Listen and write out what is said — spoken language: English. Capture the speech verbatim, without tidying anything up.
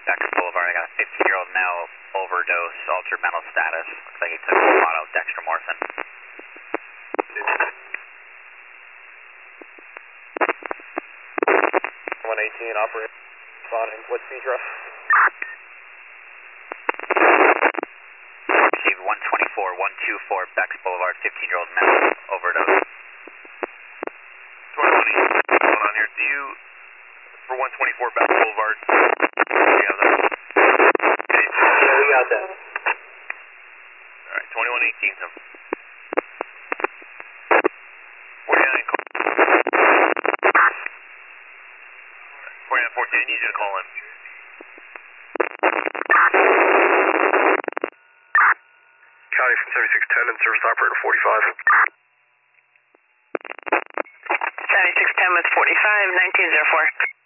Bex Boulevard. I got a fifteen-year-old male overdose, altered mental status. Looks like he took a lot of dextromorphin. one eighteen, operator responding. What speed drop? Receive one twenty-four, one twenty-four, Bex Boulevard, fifteen-year-old male overdose. twenty-one E, what's going on here? Do you, for one twenty-four Bex Boulevard, do you have that? Yeah, we got that. Alright, twenty-one eighteen, so. forty-nine, call. forty-nine fourteen, I need you to call in. County from seventy-six ten and service operator forty-five. seventy-six ten with forty-five, nineteen oh four.